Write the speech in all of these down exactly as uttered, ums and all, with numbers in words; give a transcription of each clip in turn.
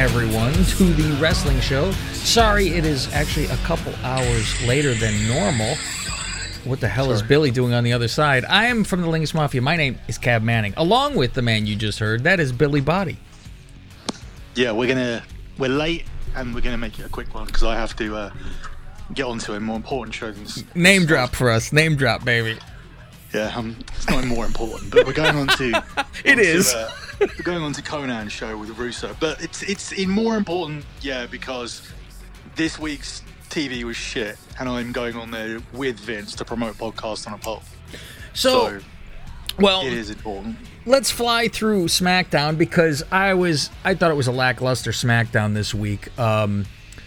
everyone, to the wrestling show. Sorry, it is actually a couple hours later than normal. What the hell Sorry. is Billy doing on the other side? I am from the Lingus Mafia. My name is Cab Manning, along with the man you just heard. That is Billy Body. Yeah, we're gonna we're late, and we're gonna make it a quick one because I have to uh, get on to a more important show than this. Name drop for us. Name drop, baby. Yeah, um, it's not more important, but we're going on to. it on is. To, uh, we're going on to Conan's show with Russo, but it's it's in more important, yeah, because this week's T V was shit, and I'm going on there with Vince to promote Podcast on a Pole. So, so well, it is important. Let's fly through SmackDown because I was I thought it was a lackluster SmackDown this week. Um,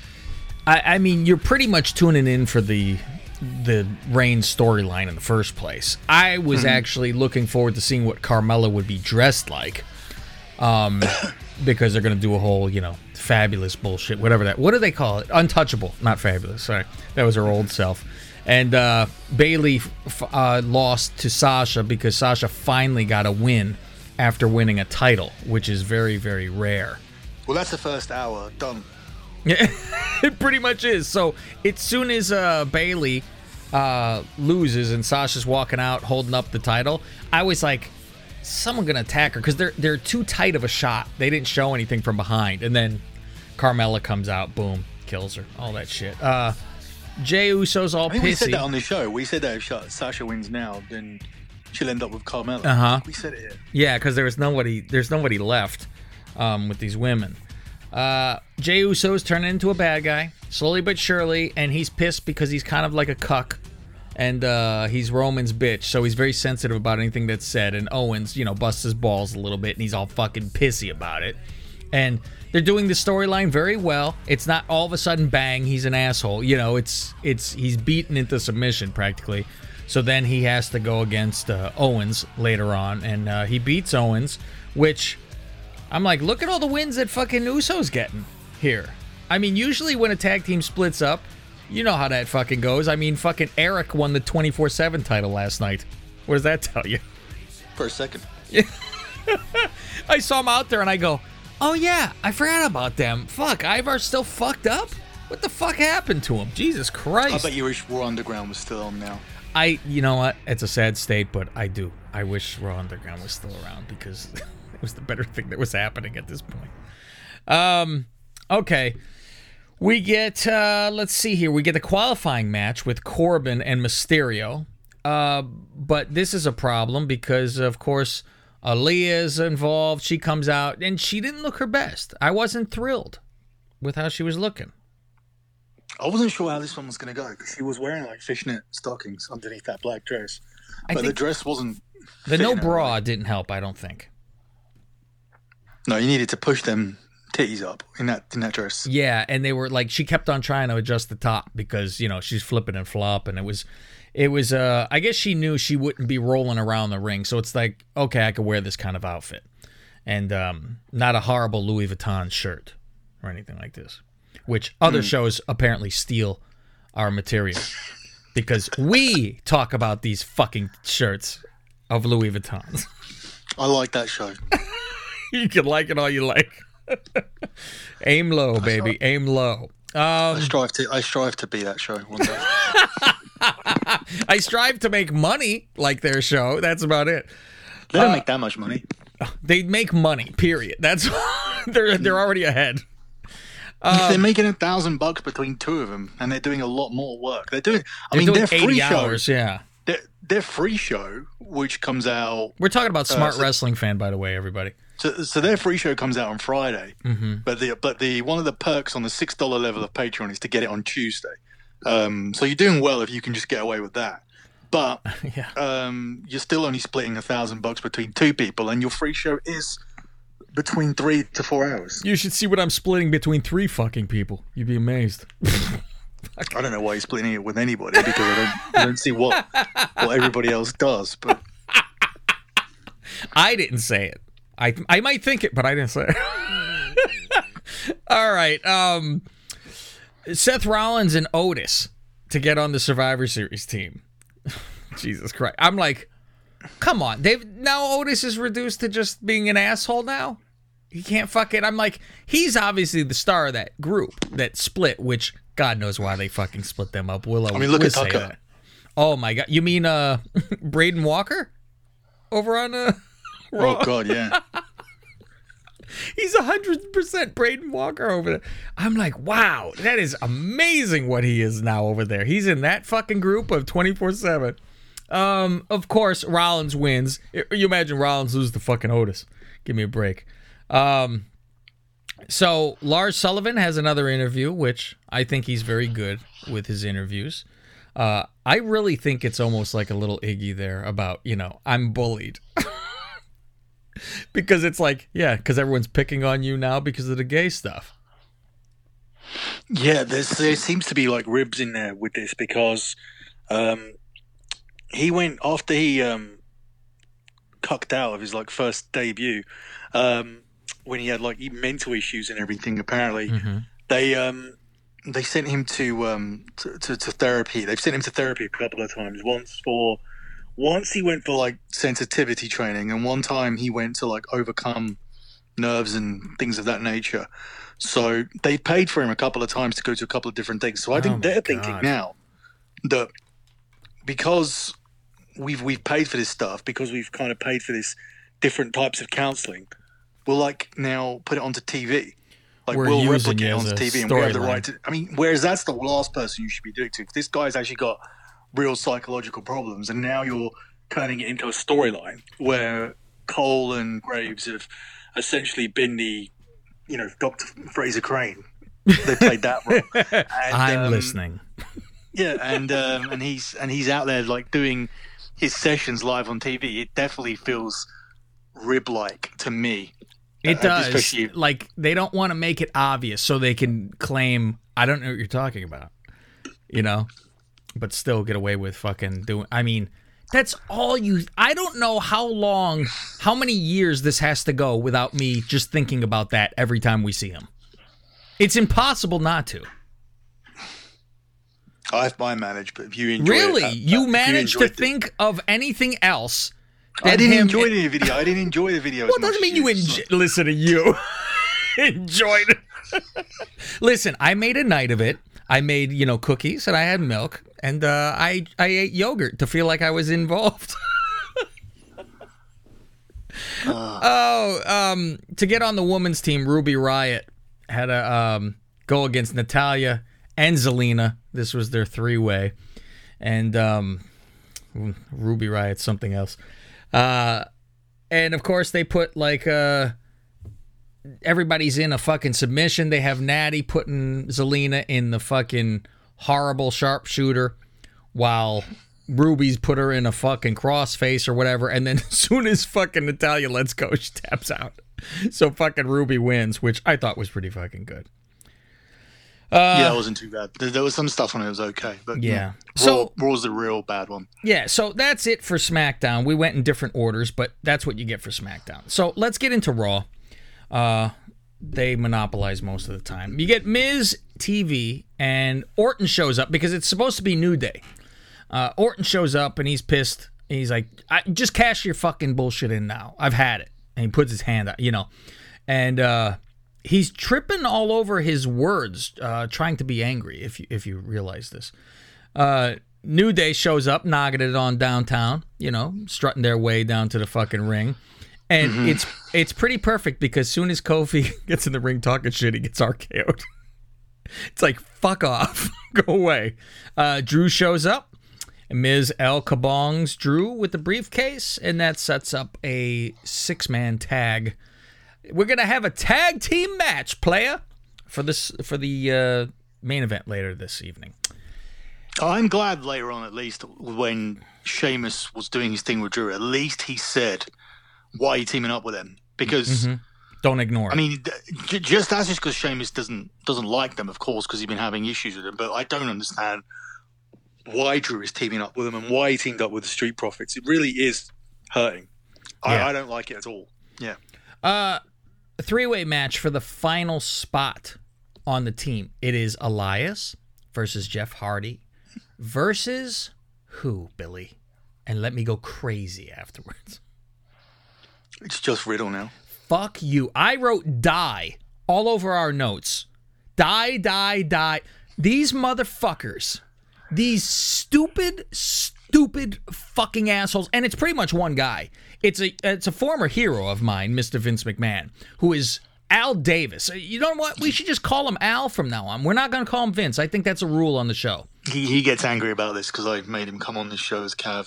I, I mean, you're pretty much tuning in for the the Reigns storyline in the first place. I was mm-hmm. actually looking forward to seeing what Carmella would be dressed like, um, because they're going to do a whole, you know, fabulous bullshit, whatever that. What do they call it? Untouchable, not fabulous. Sorry, that was her old self. And uh, Bayley uh, lost to Sasha because Sasha finally got a win after winning a title, which is very, very rare. Well, that's the first hour done. Yeah, it pretty much is. So as soon as uh, Bayley uh, loses and Sasha's walking out holding up the title, I was like, someone gonna attack her because they're they're too tight of a shot. They didn't show anything from behind, and then Carmella comes out, boom, kills her, all that shit. Uh, Jey Uso's all I mean, pissy. We said that on the show. We said that if Sasha wins now, then she'll end up with Carmella. Uh huh. We said it here. Yeah, because there was nobody. There's nobody left um, with these women. Uh, Jey Uso's turning into a bad guy, slowly but surely, and he's pissed because he's kind of like a cuck, and uh, he's Roman's bitch, so he's very sensitive about anything that's said, and Owens, you know, busts his balls a little bit, and he's all fucking pissy about it. And they're doing the storyline very well. It's not all of a sudden, bang, he's an asshole. You know, it's it's he's beaten into submission, practically. So then he has to go against uh, Owens later on, and uh, he beats Owens, which... I'm like, look at all the wins that fucking Uso's getting here. I mean, usually when a tag team splits up, you know how that fucking goes. I mean, fucking Eric won the twenty-four seven title last night. What does that tell you? For a second. I saw him out there and I go, oh yeah, I forgot about them. Fuck, Ivar's still fucked up? What the fuck happened to him? Jesus Christ. I bet you wish Raw Underground was still on now. I, you know what? It's a sad state, but I do. I wish Raw Underground was still around because... it was the better thing that was happening at this point. Um, okay. We get, uh, let's see here. We get the qualifying match with Corbin and Mysterio. Uh, but this is a problem because, of course, Aaliyah's involved. She comes out, and she didn't look her best. I wasn't thrilled with how she was looking. I wasn't sure how this one was going to go because she was wearing, like, fishnet stockings underneath that black dress. I but think the dress wasn't... The no bra didn't help, I don't think. No, you needed to push them titties up in that in that dress. Yeah, and they were like, she kept on trying to adjust the top because, you know, she's flipping and flopping. It was, it was. Uh, I guess she knew she wouldn't be rolling around the ring, so it's like, okay, I could wear this kind of outfit, and um, not a horrible Louis Vuitton shirt or anything like this, which other mm. shows apparently steal our material because we talk about these fucking shirts of Louis Vuittons. I like that show. You can like it all you like. Aim low, baby. Aim low. Um, I strive to. I strive to be that show one day. I strive to make money like their show. That's about it. They don't uh, make that much money. They make money. Period. That's they're they're already ahead. Um, they're making a thousand bucks between two of them, and they're doing a lot more work. They're doing. I they're mean, doing their free eighty hours, show. Yeah. Their, their free show, which comes out. We're talking about Smart uh, so, Wrestling Fan, by the way, everybody. So, so their free show comes out on Friday, mm-hmm. but the but the one of the perks on the six dollar level of Patreon is to get it on Tuesday. Um, so you're doing well if you can just get away with that. But yeah. um, you're still only splitting a thousand bucks between two people, and your free show is between three to four hours. You should see what I'm splitting between three fucking people. You'd be amazed. I don't know why you're splitting it with anybody because I don't, I don't see what what everybody else does. But I didn't say it. I I might think it, but I didn't say it. All right. Um, Seth Rollins and Otis to get on the Survivor Series team. Jesus Christ. I'm like, come on. They've now Otis is reduced to just being an asshole now. He can't fucking. I'm like, he's obviously the star of that group that split, which God knows why they fucking split them up. Willow. I mean, look we'll at say Tucker. that. Oh my God, you mean uh, Braden Walker over on uh, Raw? Oh God, yeah. He's a hundred percent Braden Walker over there. I'm like, wow, that is amazing what he is now over there. He's in that fucking group of twenty-four seven. Um, of course, Rollins wins. You imagine Rollins lose to fucking Otis. Give me a break. Um, so Lars Sullivan has another interview, which I think he's very good with his interviews. Uh, I really think it's almost like a little Iggy there about, you know, I'm bullied. Because it's like, yeah, because everyone's picking on you now because of the gay stuff. Yeah, there's, there seems to be like ribs in there with this because um, he went after he um, cucked out of his like first debut um, when he had like mental issues and everything. Apparently, Mm-hmm. they um, they sent him to, um, to, to to therapy. They've sent him to therapy a couple of times. Once for once he went for like sensitivity training, and one time he went to like overcome nerves and things of that nature. So they paid for him a couple of times to go to a couple of different things. So I think Oh my they're thinking God. now that because we've we've paid for this stuff, because we've kind of paid for this different types of counselling, we'll like now put it onto T V. Like We're we'll using replicate you it as onto a T V, and we have the storyline. right to. I mean, whereas that's the last person you should be doing to. If this guy's actually got real psychological problems, and now you're turning it into a storyline where Cole and Graves have essentially been the, you know, Doctor Fraser Crane. They played that role. And, I'm um, listening. Yeah, and um, and he's and he's out there like doing his sessions live on T V. It definitely feels rib-like to me. It Uh, does. especially- Like, they don't want to make it obvious so they can claim, I don't know what you're talking about. You know? But still get away with fucking doing. I mean, that's all you. I don't know how long, how many years this has to go without me just thinking about that every time we see him. It's impossible not to. I I manage, but if you enjoy Really? it, uh, you if managed to enjoyed it- think of anything else? I than didn't him- enjoy the video. I didn't enjoy the video. Well, as it doesn't much mean you as enjoy. Listen to you. Enjoyed it. Listen, I made a night of it. I made, you know, cookies and I had milk and uh, I I ate yogurt to feel like I was involved. oh, um, to get on the women's team, Ruby Riott had to um, go against Natalya and Zelina. This was their three-way, and um, Ruby Riott's something else. Uh, and of course, they put like uh, everybody's in a fucking submission. They have Natty putting Zelina in the fucking horrible sharpshooter, while Ruby's put her in a fucking crossface or whatever. And then as soon as fucking Natalya lets go, she taps out. So fucking Ruby wins, which I thought was pretty fucking good. Uh, yeah, it wasn't too bad. There, there was some stuff on it that was okay, but Yeah. Raw, So- Raw's the real bad one. Yeah, so that's it for SmackDown. We went in different orders, but that's what you get for SmackDown. So let's get into Raw. Uh, they monopolize most of the time. You get Miz T V, and Orton shows up because it's supposed to be New Day. Uh, Orton shows up, and he's pissed. And he's like, I, just cash your fucking bullshit in now. I've had it. And he puts his hand out, you know. And uh, he's tripping all over his words, uh, trying to be angry, if you, if you realize this. Uh, New Day shows up, knocking it on downtown, you know, strutting their way down to the fucking ring. And Mm-hmm. it's it's pretty perfect because soon as Kofi gets in the ring talking shit, he gets R K O'd. It's like, fuck off. Go away. Uh, Drew shows up. Miz L kabongs Drew with the briefcase, and that sets up a six-man tag. We're going to have a tag team match, playa, for this for the uh, main event later this evening. I'm glad later on, at least, when Sheamus was doing his thing with Drew, at least he said why he teaming up with him. Because, Mhm. Don't ignore it. I mean, j- just that's just because Sheamus doesn't doesn't like them, of course, because he's been having issues with them. But I don't understand why Drew is teaming up with him and why he teamed up with the Street Profits. It really is hurting. Yeah. I, I don't like it at all. Yeah. Uh, a three-way match for the final spot on the team. It is Elias versus Jeff Hardy versus who, Billy? And let me go crazy afterwards. It's just Riddle now. fuck you. I wrote die all over our notes. Die, die, die. These motherfuckers, these stupid, stupid fucking assholes, and it's pretty much one guy. It's a it's a former hero of mine, Mister Vince McMahon, who is Al Davis. You know what? We should just call him Al from now on. We're not going to call him Vince. I think that's a rule on the show. He he gets angry about this because I made him come on this show as Cav.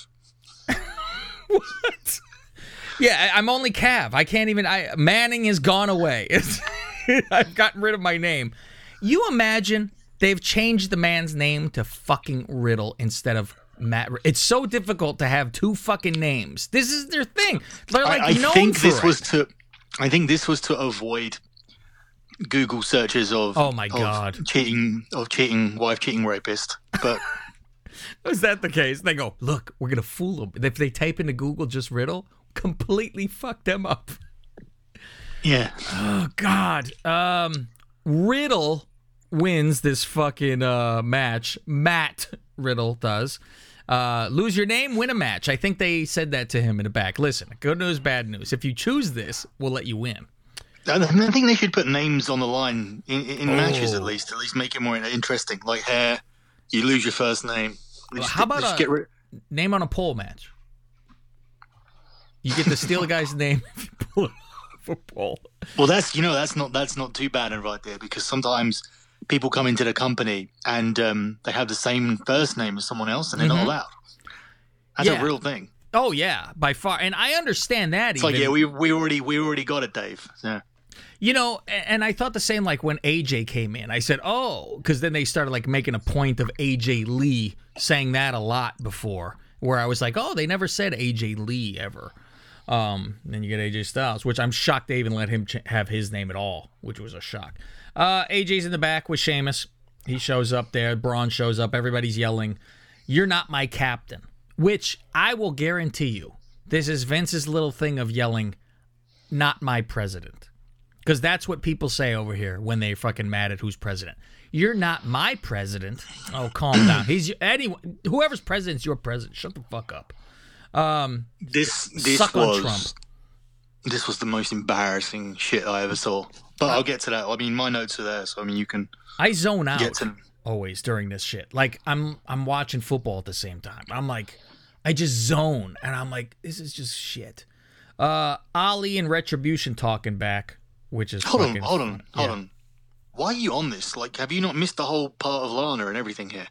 What? Yeah, I'm only Cav. I can't even. I Manning has gone away. It's, I've gotten rid of my name. You imagine they've changed the man's name to fucking Riddle instead of Matt. It's so difficult to have two fucking names. This is their thing. They're like I, I known think for this it. was to. I think this was to avoid Google searches of. Oh my of God. cheating of cheating wife cheating rapist, but. Is that the case? They go, look, we're gonna fool them. If they type into Google just Riddle, completely fuck them up. Yeah. Oh God. Um, Riddle wins this fucking uh, match. Matt Riddle does. Uh, lose your name, win a match. I think they said that to him in the back. Listen, good news, bad news. If you choose this, we'll let you win. I think they should put names on the line in, in Oh. matches at least. At least make it more interesting. Like hair, you lose your first name. Just, How about just a get rid- name on a pole match? You get to steal a guy's name if you pull it off a pole. Well, that's you know that's not that's not too bad right there because sometimes people come into the company and um, they have the same first name as someone else and they're Mhm. not allowed. That's Yeah. a real thing. Oh yeah, by far, and I understand that. It's even. like yeah, we we already we already got it, Dave. Yeah. You know, a- and I thought the same like when A J came in. I said, oh, because then they started like making a point of A J Lee saying that a lot before, where I was like, oh, they never said A J Lee ever. Um, then you get A J Styles, which I'm shocked they even let him ch- have his name at all, which was a shock. Uh, A J's in the back with Sheamus. He shows up there. Braun shows up. Everybody's yelling, you're not my captain, which I will guarantee you, this is Vince's little thing of yelling, not my president. Because that's what people say over here when they're fucking mad at who's president. You're not my president. Oh, calm down. He's anyone. Whoever's president's your president. Shut the fuck up. Um, This this suck on was Trump. this was the most embarrassing shit I ever saw. But I'll get to that. I mean, my notes are there, so I mean, you can I zone out get to them. always during this shit. Like I'm, I'm watching football at the same time. I'm like, I just zone, and I'm like, this is just shit. Uh, Ali and Retribution talking back, which is Hold on, fucking hold on, fun. hold Yeah. on. Why are you on this? Like, have you not missed the whole part of Lana and everything here?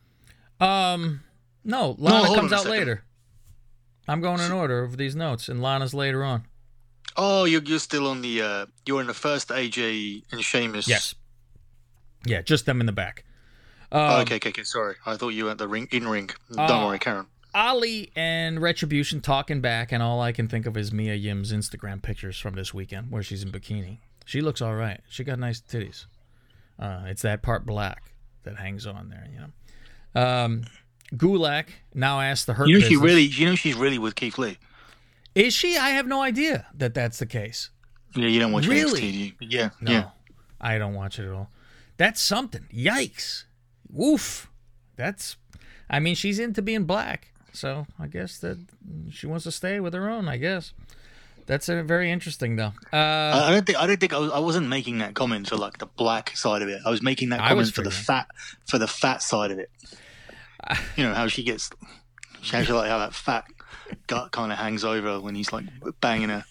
Um, no, Lana hold comes on a out second. later. I'm going in order of these notes, and Lana's later on. Oh, you're you're still on the uh, you're in the first A J and Sheamus. Yes. Yeah, just them in the back. Oh, Um, okay, okay, okay. Sorry, I thought you were at the ring in ring. Don't Uh, worry, Karen. Ali and Retribution talking back, and all I can think of is Mia Yim's Instagram pictures from this weekend where she's in bikini. She looks all right. She got nice titties. Uh, it's that part black that hangs on there, you know. Um, Gulak now asks the Hurt You know she Business. really, you know she's really with Keith Lee. Is she? I have no idea that that's the case. Yeah, you don't watch Really? N X T, do you? Yeah, No, yeah. I don't watch it at all. That's something. Yikes. Woof. That's, I mean, she's into being black. So I guess that she wants to stay with her own, I guess. That's uh, very interesting, though. Uh, I I don't think I don't think I, was, I wasn't making that comment for like the black side of it. I was making that I comment was for the figuring. fat for the fat side of it. You know how she gets, she actually like how that fat gut kind of hangs over when he's like banging her.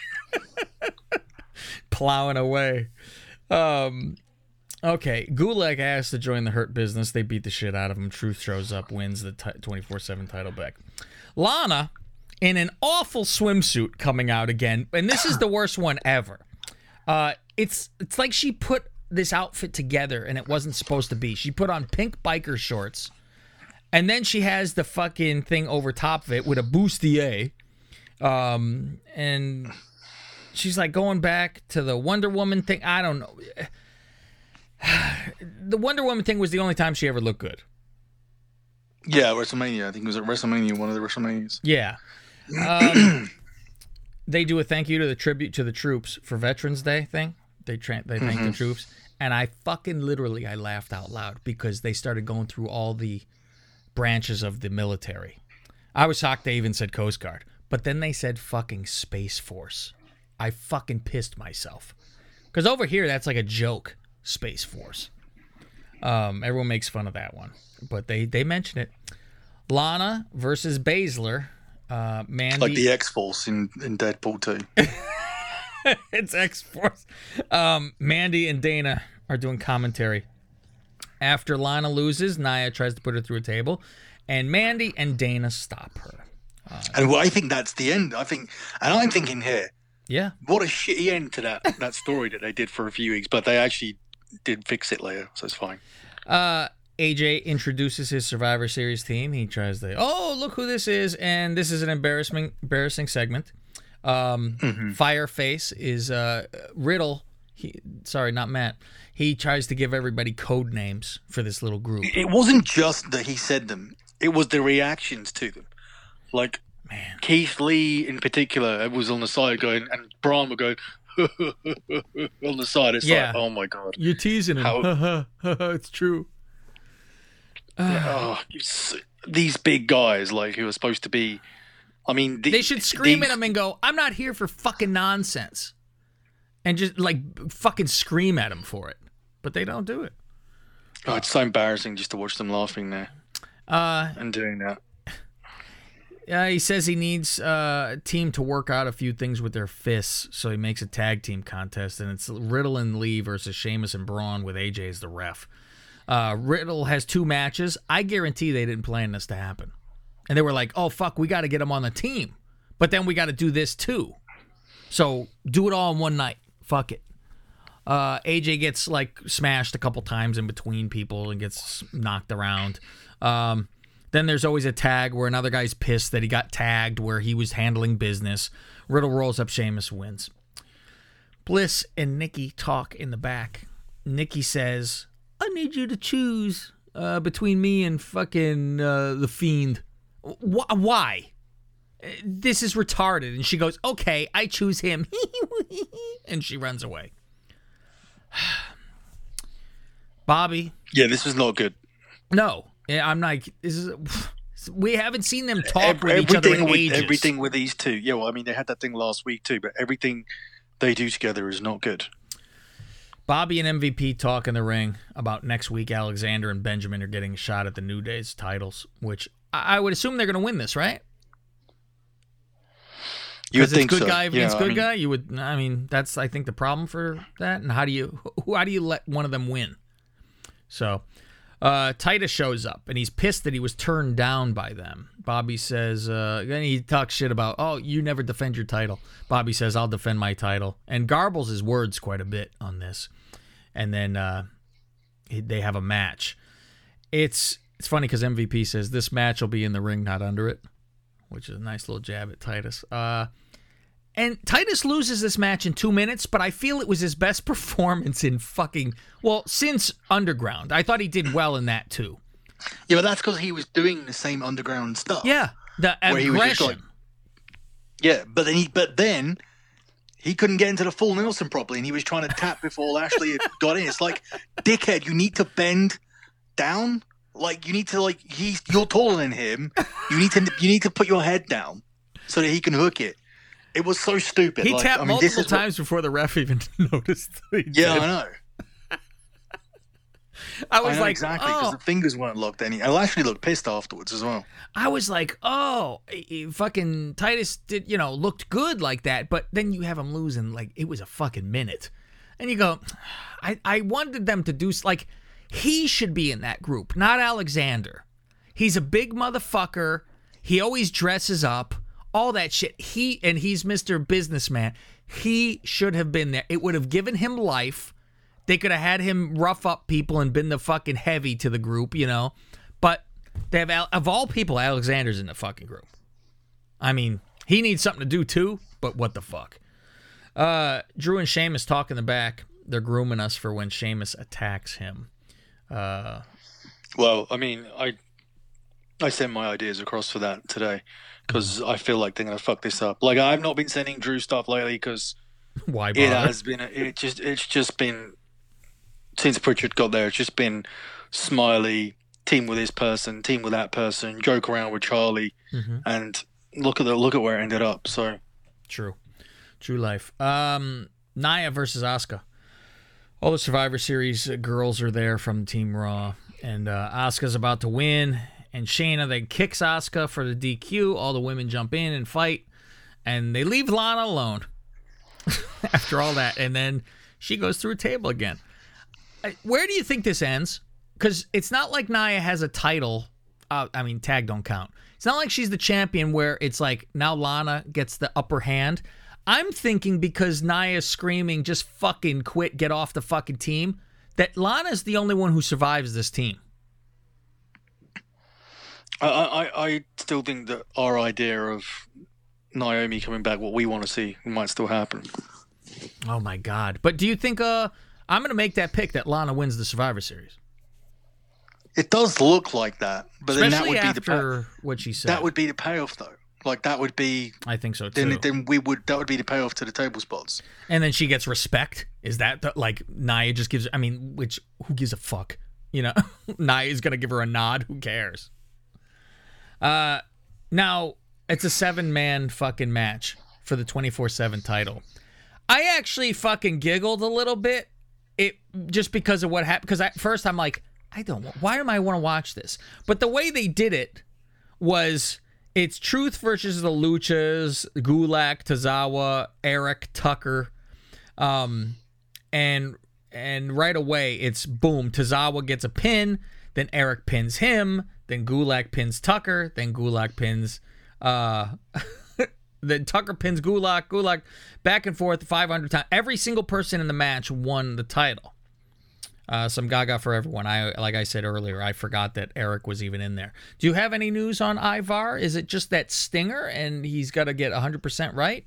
plowing away. Um, okay, Gulak asked to join the Hurt Business. They beat the shit out of him. Truth shows up, wins the twenty-four seven title back. Lana, in an awful swimsuit, coming out again, and this is the worst one ever. Uh, it's it's like she put this outfit together and it wasn't supposed to be. She put on pink biker shorts, and then she has the fucking thing over top of it with a bustier. Um, and she's like going back to the Wonder Woman thing. I don't know. The Wonder Woman thing was the only time she ever looked good. Yeah, WrestleMania. I think it was at WrestleMania, one of the WrestleManias. Yeah. Um, they do a thank you to the tribute to the troops for Veterans Day thing. They tra- they thank the troops, and I fucking literally I laughed out loud because they started going through all the branches of the military. I was shocked they even said Coast Guard, but then they said fucking Space Force. I fucking pissed myself. Because over here, that's like a joke, Space Force. Um, everyone makes fun of that one. But they, they mention it. Lana versus Baszler. Uh, Mandy. Like the X-Force in, in Deadpool two. It's X-Force. Um, Mandy and Dana are doing commentary. After Lana loses, Nia tries to put her through a table. And Mandy and Dana stop her. Uh, and well, I think that's the end. I think, and I'm thinking here, yeah, what a shitty end to that that story that they did for a few weeks, but they actually did fix it later, so it's fine. Uh, A J introduces his Survivor Series team. He tries to, oh, look who this is, and this is an embarrassing, embarrassing segment. Um, mm-hmm. Fireface is uh, Riddle. He, sorry, not Matt. He tries to give everybody code names for this little group. It wasn't just that he said them; it was the reactions to them. Like, man, Keith Lee in particular was on the side going, and Braun would go on the side. It's yeah. like, oh my god, you're teasing him. How... it's true. oh, these big guys, like who are supposed to be. I mean, the, they should scream these... at him and go, "I'm not here for fucking nonsense," and just like fucking scream at him for it. But they don't do it. Oh, it's so embarrassing just to watch them laughing there uh, and doing that. Uh, he says he needs uh, a team to work out a few things with their fists, so he makes a tag team contest, and it's Riddle and Lee versus Sheamus and Braun with A J as the ref. Uh, Riddle has two matches. I guarantee they didn't plan this to happen. And they were like, oh, fuck, we got to get him on the team. But then we got to do this, too. So do it all in one night. Fuck it. Uh, A J gets, like, smashed a couple times in between people and gets knocked around. Um... Then there's always a tag where another guy's pissed that he got tagged where he was handling business. Riddle rolls up, Sheamus wins. Bliss and Nikki talk in the back. Nikki says, I need you to choose uh, between me and fucking uh, The Fiend. Wh- why? This is retarded. And she goes, okay, I choose him. And she runs away. Bobby. Yeah, this was not good. No. Yeah, I'm not. This is, we haven't seen them talk Every, with each other in with, ages. Everything with these two. Yeah, well, I mean, they had that thing last week too, but everything they do together is not good. Bobby and M V P talk in the ring about next week. Alexander and Benjamin are getting a shot at the New Day's titles, which I, I would assume they're going to win this, right? You would think good so. guy against yeah, good I mean, guy. You would. I mean, that's I think the problem for that. And how do you how do you let one of them win? So. Uh, Titus shows up, and he's pissed that he was turned down by them. Bobby says, uh, then he talks shit about, oh, you never defend your title. Bobby says, I'll defend my title. And garbles his words quite a bit on this. And then uh, they have a match. It's it's funny because M V P says, this match will be in the ring, not under it, which is a nice little jab at Titus. Uh, and Titus loses this match in two minutes, but I feel it was his best performance in fucking, well, since Underground. I thought he did well in that, too. Yeah, but that's because he was doing the same Underground stuff. Yeah, the aggression. Like, yeah, but then, he, but then he couldn't get into the full Nelson properly, and he was trying to tap before Lashley got in. It's like, dickhead, you need to bend down. Like, you need to, like, he's you're taller than him. You need to you need to put your head down so that he can hook it. It was so stupid. He like, tapped I mean, multiple this times what... before the ref even noticed. Yeah, did. I know. I was I know like, exactly, because oh. the fingers weren't locked any. I actually looked pissed afterwards as well. I was like, oh, fucking Titus did, you know, looked good like that, but then you have him losing like it was a fucking minute, and you go, I I wanted them to do like he should be in that group, not Alexander. He's a big motherfucker. He always dresses up. All that shit. He and he's Mister Businessman. He should have been there. It would have given him life. They could have had him rough up people and been the fucking heavy to the group, you know. But they have of all people, Alexander's in the fucking group. I mean, he needs something to do too. But what the fuck? Uh, Drew and Sheamus talk in the back. They're grooming us for when Sheamus attacks him. Uh, well, I mean, I I sent my ideas across for that today. Because I feel like they're gonna fuck this up. Like I've not been sending Drew stuff lately because why bother? It has been. It just. It's just been since Pritchard got there. It's just been Smiley team with this person, team with that person, joke around with Charlie, mm-hmm. and look at the look at where it ended up. So true. True life. Um, Nia versus Asuka. All the Survivor Series girls are there from Team Raw, and uh, Asuka's about to win, and Shayna then kicks Asuka for the D Q. All the women jump in and fight, and they leave Lana alone after all that, and then she goes through a table again. Where do you think this ends? Because it's not like Nia has a title. Uh, I mean, tag don't count. It's not like she's the champion where it's like now Lana gets the upper hand. I'm thinking because Nia's screaming, just fucking quit, get off the fucking team, that Lana's the only one who survives this team. I, I, I still think that our idea of Naomi coming back, what we want to see, might still happen. Oh, my God. But do you think, uh, I'm going to make that pick that Lana wins the Survivor Series? It does look like that, but Especially then that would after be the pay- what she said. That would be the payoff, though. Like that would be. I think so too. Then, then we would. That would be the payoff to the table spots. And then she gets respect. Is that the, like Nia just gives? I mean, which who gives a fuck? You know, Nia's gonna give her a nod. Who cares? Uh, now it's a seven-man fucking match for the twenty-four seven title. I actually fucking giggled a little bit. It just because of what happened. Because at first I'm like, I don't. Why am I want to watch this? But the way they did it was. It's Truth versus the Luchas, Gulak, Tozawa, Eric, Tucker, um, and and right away it's boom. Tozawa gets a pin, then Eric pins him, then Gulak pins Tucker, then Gulak pins, uh, then Tucker pins Gulak, Gulak, back and forth five hundred times. Every single person in the match won the title. Uh, some gaga for everyone. I like I said earlier, I forgot that Eric was even in there. Do you have any news on Ivar? Is it just that stinger and he's got to get one hundred percent right?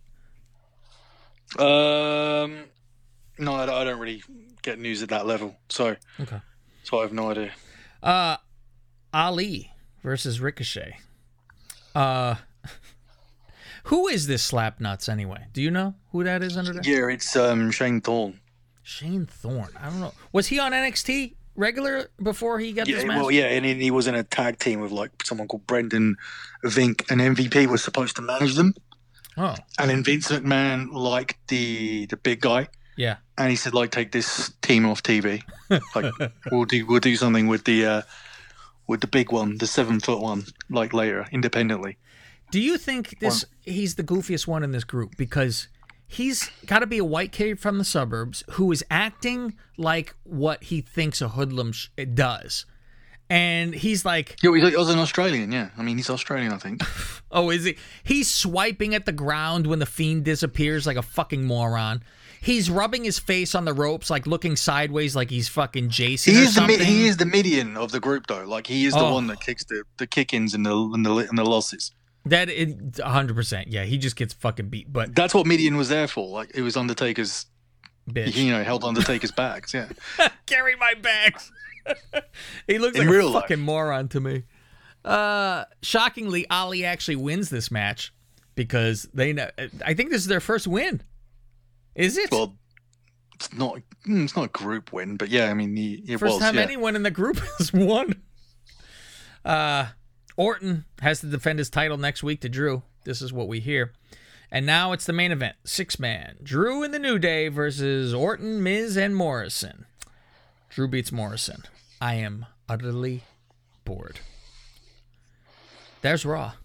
Um, no, I don't really get news at that level. So, okay. So I have no idea. Uh, Ali versus Ricochet. Uh, who is this Slapnuts anyway? Do you know who that is under there? Yeah, it's um, Shane Thorne. Shane Thorne. I don't know. Was he on N X T regular before he got yeah, this match? Well, yeah, and he was in a tag team with like someone called Brendan Vink, and M V P was supposed to manage them. Oh. And then Vince McMahon liked the the big guy. Yeah. And he said, like, take this team off T V. Like, we'll do we'll do something with the uh, with the big one, the seven foot one, like later, independently. Do you think this? Well, he's the goofiest one in this group because. He's got to be a white kid from the suburbs who is acting like what he thinks a hoodlum sh- does. And he's like... Yeah, he was an Australian, yeah. I mean, he's Australian, I think. Oh, is he? He's swiping at the ground when the Fiend disappears like a fucking moron. He's rubbing his face on the ropes, like looking sideways like he's fucking Jason he or is something. The, he is the Midian of the group, though. Like, he is the oh. one that kicks the, the kick-ins and the, and, the, and the losses. That is one hundred percent. Yeah, he just gets fucking beat. But that's what Midian was there for. Like, it was Undertaker's bitch. You know, held Undertaker's bags, yeah. Carry my bags. He looks In like real a fucking life. moron to me. Uh, shockingly, Ali actually wins this match because they know. I think this is their first win. Is it? Well, it's not. It's not a group win, but yeah, I mean, he, it first was. time yeah. anyone in the group has won. Uh. Orton has to defend his title next week to Drew. This is what we hear. And now it's the main event. Six-man. Drew and the New Day versus Orton, Miz, and Morrison. Drew beats Morrison. I am utterly bored. There's Raw.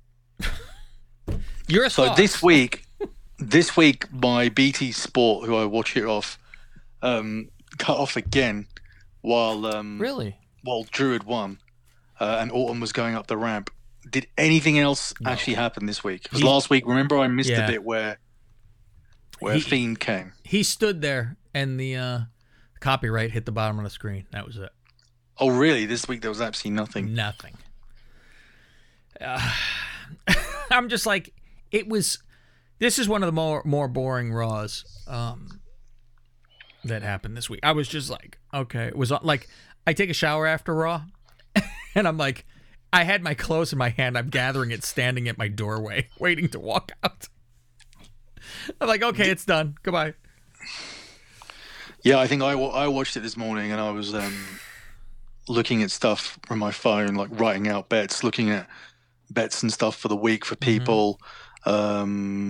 Your So thoughts? this week, this week, my B T Sport, who I watch it off, um, cut off again while um, Really? while Drew had won. Uh, and Orton was going up the ramp. Did anything else No. actually happen this week? Because He- last week, remember, I missed Yeah. the bit where where He- Fiend came. He stood there and the uh, copyright hit the bottom of the screen. That was it. Oh, really? This week there was absolutely nothing. Nothing. Uh, I'm just like, it was. This is one of the more more boring Raws um, that happened this week. I was just like, okay, it was like I take a shower after Raw, and I'm like, I had my clothes in my hand. I'm gathering it, standing at my doorway, waiting to walk out. I'm like, okay, it's done. Goodbye. Yeah, I think I, wa- I watched it this morning, and I was um, looking at stuff from my phone, like writing out bets, looking at bets and stuff for the week for people. Mm-hmm. Um,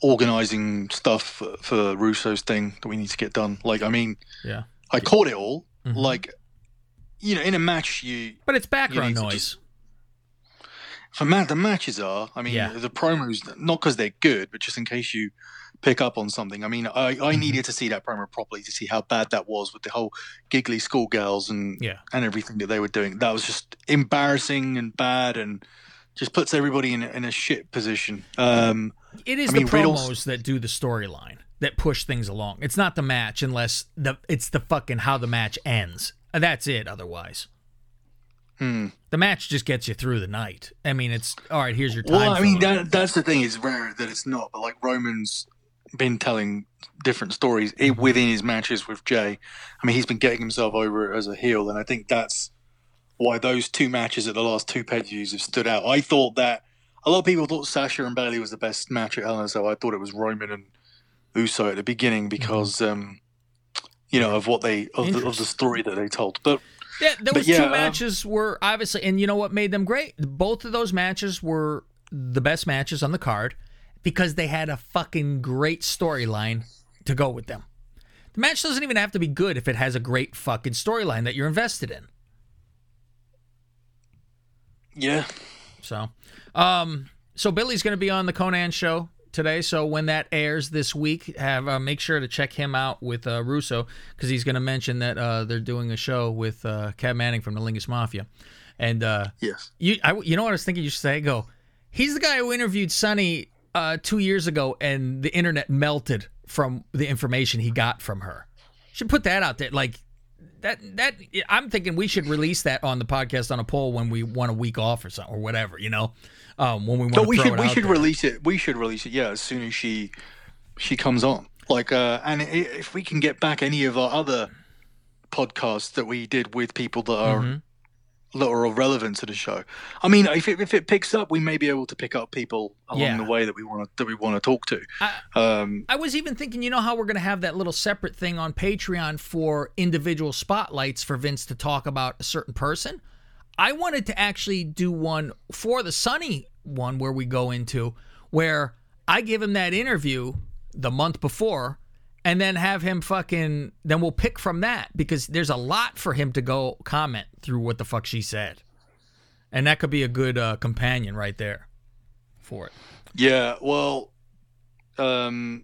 organizing stuff for, for Russo's thing that we need to get done. Like, I mean, yeah, I caught it all. Mm-hmm. Like, you know, in a match, you but it's background you noise. Just, for ma- the matches are, I mean, yeah. the promos, not because they're good, but just in case you pick up on something. I mean, I, I mm-hmm. needed to see that promo properly to see how bad that was with the whole giggly schoolgirls and yeah. and everything that they were doing. That was just embarrassing and bad and just puts everybody in, in a shit position. Um, it is I the mean, promos Riddle's... that do the storyline, that push things along. It's not the match unless the it's the fucking how the match ends. That's it otherwise. Hmm. The match just gets you through the night. I mean, it's, all right, here's your time. Well, I mean, that, that's the thing. It's rare that it's not. But, like, Roman's been telling different stories mm-hmm. within his matches with Jay. I mean, he's been getting himself over as a heel, and I think that's why those two matches at the last two pay-per-views have stood out. I thought that a lot of people thought Sasha and Bayley was the best match at Hell in a Cell. I thought it was Roman and Uso at the beginning because, mm-hmm. um, you know, of what they of the, of the story that they told. But yeah, those yeah, two matches um, were obviously, and you know what made them great? Both of those matches were the best matches on the card because they had a fucking great storyline to go with them. The match doesn't even have to be good if it has a great fucking storyline that you're invested in. Yeah. So, um, so Billy's going to be on the Conan show today. So when that airs this week, have uh, make sure to check him out with uh, Russo because he's going to mention that uh, they're doing a show with uh, Cat Manning from the Lingus Mafia. And uh, yes, you, I, you know what I was thinking? You should say, go. He's the guy who interviewed Sonny uh, two years ago, and the internet melted from the information he got from her. Should put that out there, like. That that I'm thinking we should release that on the podcast on a poll when we want a week off or something or whatever, you know, um, when we want. No, to we throw should it we out should there. release it. We should release it. Yeah, as soon as she she comes on. Like, uh, and if we can get back any of our other podcasts that we did with people that are Mm-hmm. that are relevant to the show. I mean, if it, if it picks up, we may be able to pick up people along Yeah. the way that we want to that we want to talk to. I, Um, I was even thinking, you know how we're going to have that little separate thing on Patreon for individual spotlights for Vince to talk about a certain person? I wanted to actually do one for the Sunny one where we go into where I give him that interview the month before and then have him fucking, then we'll pick from that because there's a lot for him to go comment through what the fuck she said. And that could be a good uh, companion right there for it. yeah, well, um,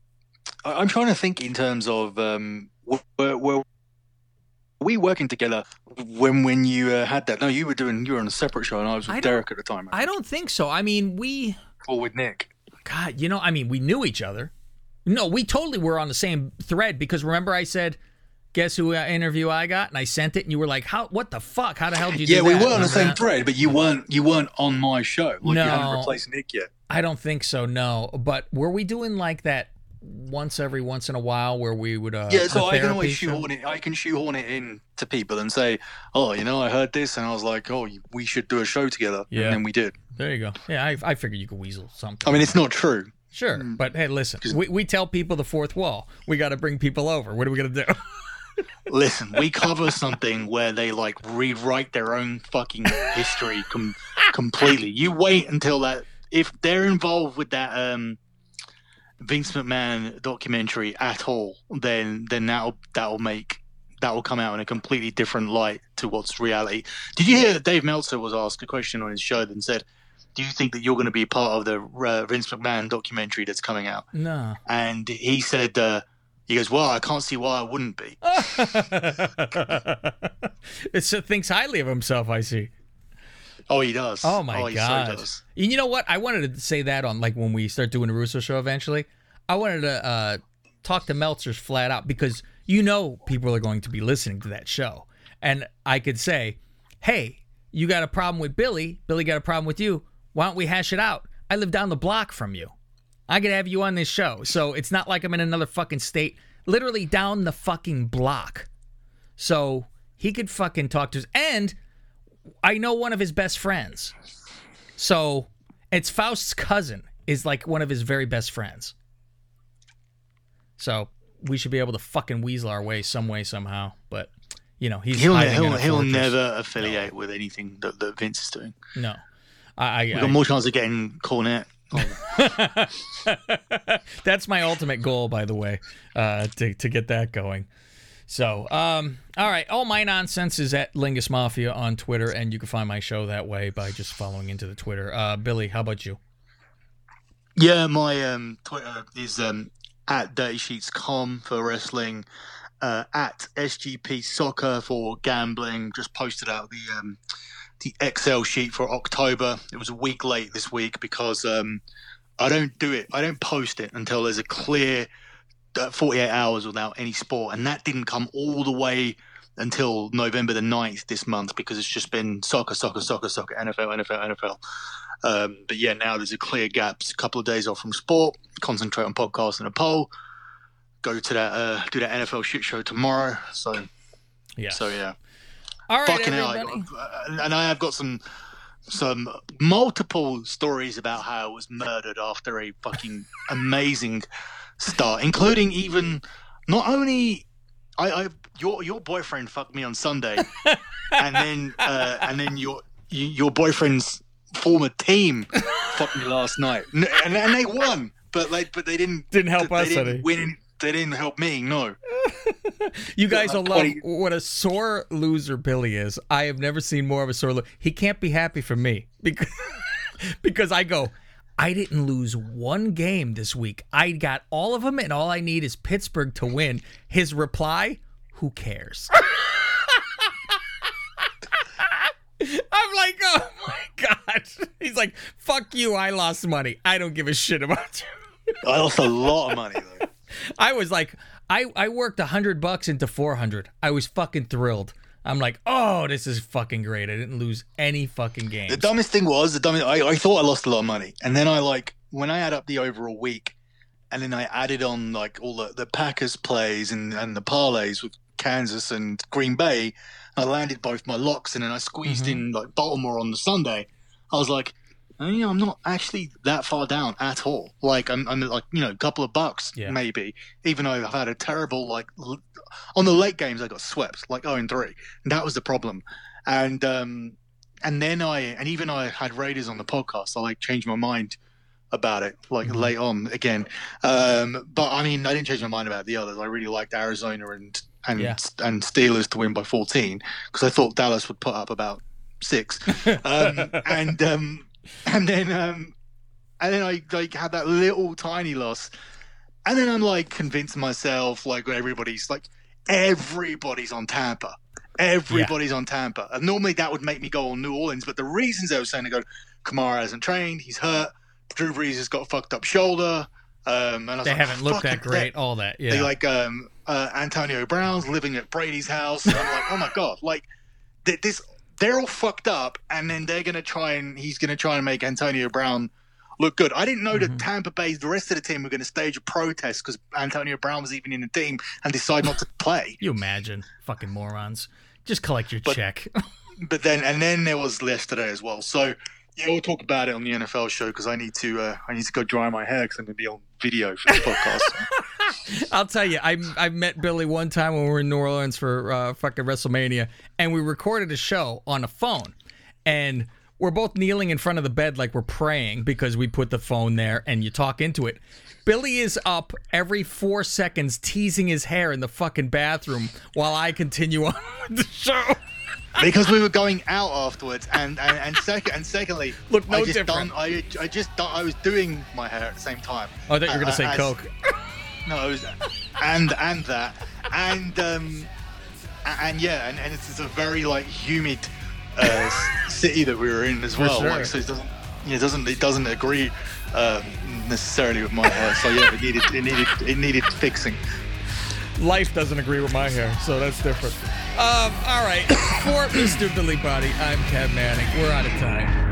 I, I'm trying to think in terms of um, were, were we working together when when you uh, had that? No, you were doing you were on a separate show, and I was with I Derek at the time. I don't think so. I mean, we... Or with Nick. God, you know, I mean, we knew each other. No, we totally were on the same thread because remember I said, guess who uh, interview I got? And I sent it and you were like, "How? What the fuck? How the hell did you Yeah, do we that?" were on the Remember same that? thread, but you weren't you weren't on my show. Like, No. you hadn't replaced Nick yet. I don't think so, no. But were we doing like that once every once in a while where we would uh Yeah, so the I can therapy always show? shoehorn it. I can shoehorn it in to people and say, "Oh, you know, I heard this," and I was like, "Oh, we should do a show together." Yeah. And then we did. There you go. Yeah, I, I figured you could weasel something. I mean, it's not true. Sure, but hey, listen, we, we tell people the fourth wall. We got to bring people over. What are we going to do? Listen, we cover something where they like rewrite their own fucking history com- completely. You wait until that if they're involved with that um, Vince McMahon documentary at all, then then that'll that'll make that will come out in a completely different light to what's reality. Did you hear that Dave Meltzer was asked a question on his show and said, "Do you think that you're going to be part of the uh, Vince McMahon documentary that's coming out?" No. And he said, uh, he goes, "Well, I can't see why I wouldn't be." It thinks highly of himself, I see. Oh, he does. Oh my oh, he god! So does. You know what? I wanted to say that on like when we start doing the Russo show eventually. I wanted to uh, talk to Meltzer's flat out because you know people are going to be listening to that show, and I could say, "Hey, you got a problem with Billy? Billy got a problem with you? Why don't we hash it out? I live down the block from you. I could have you on this show, so it's not like I'm in another fucking state. Literally down the fucking block. So he could fucking talk to us, and." I know one of his best friends. So it's Faust's cousin is like one of his very best friends. So we should be able to fucking weasel our way some way, somehow. But, you know, he's He'll, hiding in he'll, a he'll fortress. never affiliate with anything that, that Vince is doing. No. I, I, We've I got more chance of getting Cornette That's my ultimate goal, by the way, uh, to to get that going. So, um, all right, all my nonsense is at Lingus Mafia on Twitter, and you can find my show that way by just following into the Twitter. Uh, Billy, how about you? Yeah, my um, Twitter is um, at Dirty Sheets dot com for wrestling, uh, at S G P Soccer for gambling. Just posted out the um, the Excel sheet for October. It was a week late this week because um, I don't do it. I don't post it until there's a clear uh, forty-eight hours without any sport, and that didn't come all the way until November the ninth this month because it's just been soccer, soccer, soccer, soccer, N F L, N F L, N F L. Um, but yeah, now there's a clear gap. A couple of days off from sport, concentrate on podcast and a poll. Go to that, uh, do that N F L shit show tomorrow. So, yeah. So yeah. All right, Fucking everybody. hell, I, and I have got some some multiple stories about how I was murdered after a fucking amazing start, including even not only I, I your your boyfriend fucked me on Sunday, and then uh, and then your your boyfriend's former team fucked me last night, and, and they won, but like, but they didn't Didn't help they us didn't any. win. They didn't help me. No. You guys will Like, love what do you- what a sore loser Billy is. I have never seen more of a sore loser. He can't be happy for me because because I go, I didn't lose one game this week. I got all of them, and all I need is Pittsburgh to win. His reply, who cares? I'm like, oh my God. He's like, fuck you, I lost money. I don't give a shit about you. I lost a lot of money though. I was like, I, I worked a hundred bucks into four hundred. I was fucking thrilled. I'm like, oh, this is fucking great. I didn't lose any fucking games. The dumbest thing was the dumbest. I, I thought I lost a lot of money, and then I like when I add up the overall week, and then I added on like all the, the Packers plays and, and the parlays with Kansas and Green Bay. I landed both my locks, and then I squeezed Mhm. in like Baltimore on the Sunday. I was like, oh, you know, I'm not actually that far down at all. Like I'm, I'm like you know, a couple of bucks Yeah. maybe. Even though I've had a terrible like l- on the late games, I got swept like oh and three, and that was the problem. And um, and then I and even I had Raiders on the podcast. I like changed my mind about it like Mhm. late on again. Um, but I mean, I didn't change my mind about the others. I really liked Arizona and and Yeah. and Steelers to win by fourteen because I thought Dallas would put up about six. Um, and um, and then um, and then I like had that little tiny loss, and then I'm like convincing myself like everybody's like everybody's on Tampa. Everybody's on Tampa. And normally that would make me go on New Orleans, but the reasons I was saying to go, Kamara hasn't trained, he's hurt, Drew Brees has got a fucked up shoulder. Um, and I was They like, haven't looked that fucking- great, all that. Yeah. They like um, uh, Antonio Brown's living at Brady's house. And I'm like, oh my god, like th- this, they're all fucked up, and then they're gonna try and he's gonna try and make Antonio Brown look good. I didn't know Mhm. that Tampa Bay, the rest of the team, were going to stage a protest because Antonio Brown was even in the team and decide not to play. You imagine, fucking morons. Just collect your But- check. But then, and then there was yesterday as well. So yeah, we'll talk about it on the N F L show because I need to, uh, I need to go dry my hair because I'm going to be on video for the podcast. I'll tell you, I I met Billy one time when we were in New Orleans for uh, fucking WrestleMania, and we recorded a show on a phone, and we're both kneeling in front of the bed like we're praying because we put the phone there and you talk into it. Billy is up every four seconds teasing his hair in the fucking bathroom while I continue on with the show. Because we were going out afterwards, and and and, sec- and secondly, Look no I just different. done, I I just done, I was doing my hair at the same time. Oh, I thought you were gonna Uh, say as- Coke. No, I was, and and that, and um, a- and yeah, and, and it's, it's a very like humid uh, s- city that we were in as For well. sure. Like, so it doesn't, yeah, it doesn't, it doesn't agree um, necessarily with my hair. So yeah, it needed, it needed, it needed fixing. Life doesn't agree with my hair, so that's different. Um, all right, for Mister Billy Body, I'm Kev Manning. We're out of time.